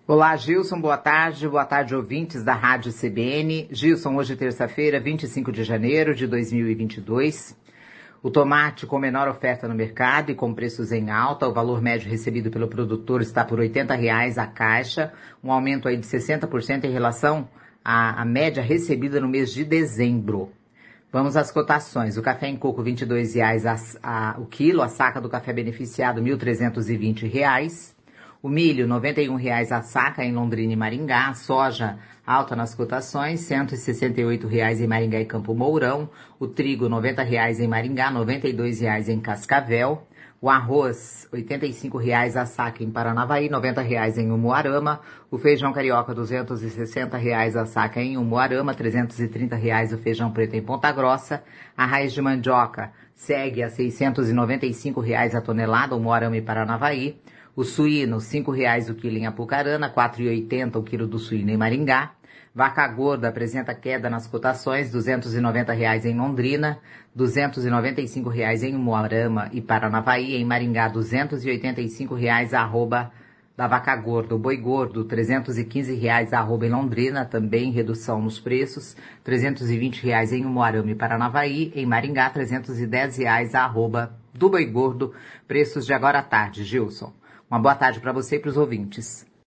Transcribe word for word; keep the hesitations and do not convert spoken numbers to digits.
Olá, Gilson, boa tarde. Boa tarde, ouvintes da Rádio C B N. Gilson, hoje terça-feira, vinte e cinco de janeiro de dois mil e vinte e dois. O tomate com menor oferta no mercado e com preços em alta. O valor médio recebido pelo produtor está por oitenta reais a caixa, um aumento aí de sessenta por cento em relação à, à média recebida no mês de dezembro. Vamos às cotações. O café em coco, vinte e dois reais a, a, o quilo. A saca do café beneficiado, mil trezentos e vinte reais. O milho, noventa e um reais a saca em Londrina e Maringá. A soja, alta nas cotações, cento e sessenta e oito reais em Maringá e Campo Mourão. O trigo, noventa reais em Maringá, noventa e dois reais em Cascavel. O arroz, oitenta e cinco reais a saca em Paranavaí, noventa reais em Umuarama. O feijão carioca, duzentos e sessenta reais a saca em Umuarama, trezentos e trinta reais o feijão preto em Ponta Grossa. A raiz de mandioca segue a seiscentos e noventa e cinco reais a tonelada, Umuarama e Paranavaí. O suíno, cinco reais o quilo em Apucarana, quatro reais e oitenta centavos o quilo do suíno em Maringá. Vaca gorda apresenta queda nas cotações, duzentos e noventa reais em Londrina, duzentos e noventa e cinco reais em Umuarama e Paranavaí. Em Maringá, duzentos e oitenta e cinco reais a arroba da vaca gorda. O boi gordo, trezentos e quinze reais a arroba em Londrina, também redução nos preços, trezentos e vinte reais em Umuarama e Paranavaí. Em Maringá, trezentos e dez reais a arroba do boi gordo, preços de agora à tarde, Gilson. Uma boa tarde para você e para os ouvintes.